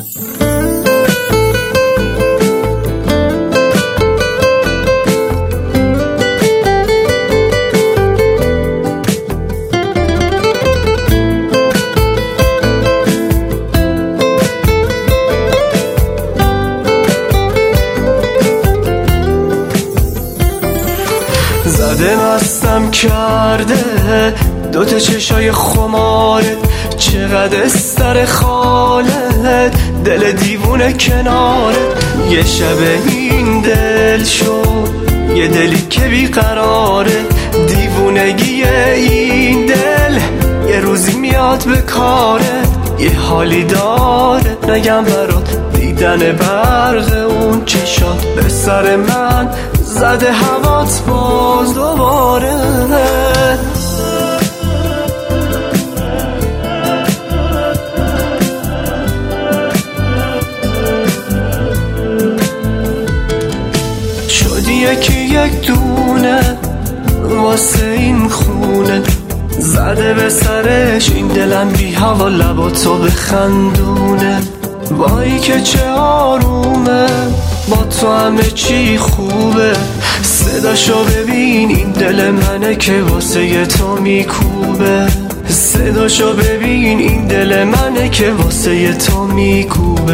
زده مستم کرده دوتا چشای خمارت، چقدر استر خالت، دل دیوونه کنارت. یه شب این دل شد یه دلی که بیقراره، دیوونگی این دل یه روزی میاد به کارت. یه حالی داره نگم برات، دیدن برق اون چشات به سر من زده هوات باز دوباره. شدی یکی یک دونه واسه این خونه، زده به سرش این دلم بی هوا لباتو بخندونه. وای که چه آرومه با تو همه چی خوبه، صداشو ببین این دل منه که واسه تو میکوبه. صداشو ببین این دل منه که واسه تو میکوبه.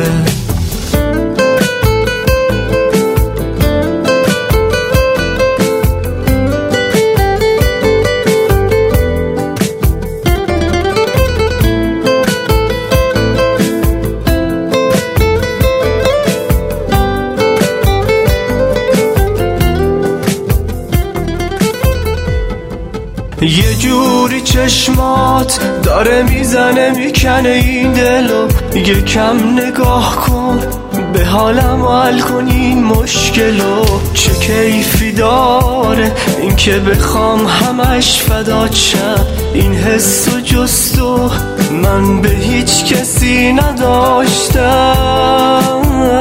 یه جوری چشمات داره میزنه میکنه این دلو، یکم نگاه کن به حالم و حل کن این مشکلو. چه کیفی داره این که بخوام همش فدات شم، این حس و جستو من به هیچ کسی نداشتم.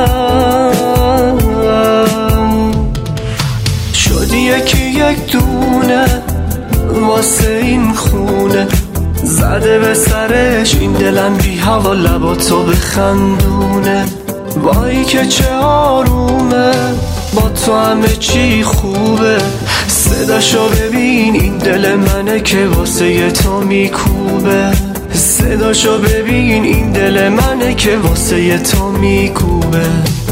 شدی یکی یک دونه واسه این خونه، زده به سرش این دلم بی هوا لباتو بخندونه. وای که چه آرومه با تو همه چی خوبه، صداشو ببین این دل منه که واسه تو میکوبه. صداشو ببین این دل منه که واسه تو میکوبه.